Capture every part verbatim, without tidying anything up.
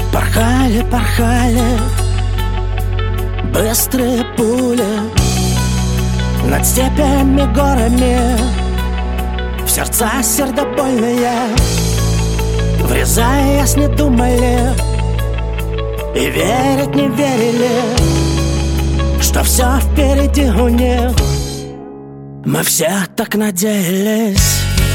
Порхали, порхали быстрые пули над степями, горами, в сердца сердобольные, врезаясь, не думали и верить не верили, что все впереди у них. Мы все так надеялись.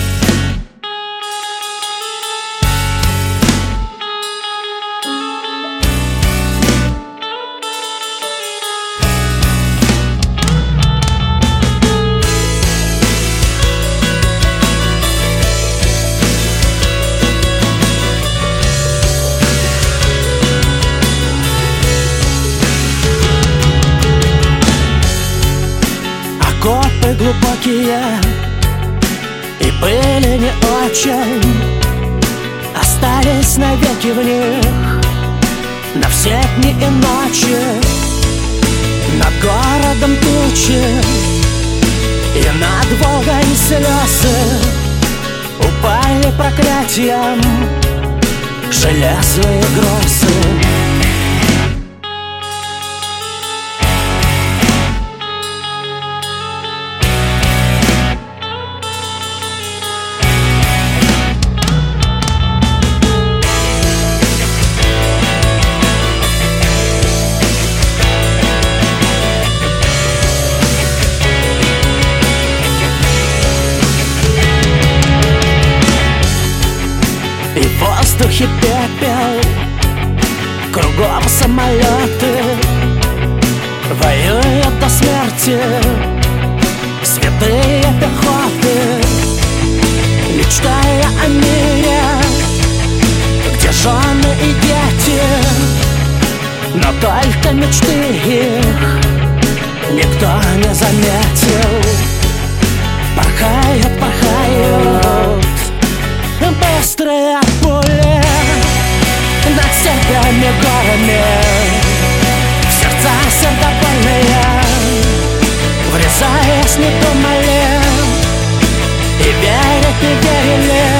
Окопы глубокие и были не очень, остались навеки в них на все дни и ночи. Над городом тучи и над Волгой слезы упали проклятием железные грозы. И в воздухе пепел, кругом самолеты воюют до смерти святые пехоты, мечтая о мире, где жены и дети, но только мечты их никто не заметил. Порхают, порхают быстрые пули над степями, горами, в сердца сердобольные, врезаясь, не думали и верить не верили,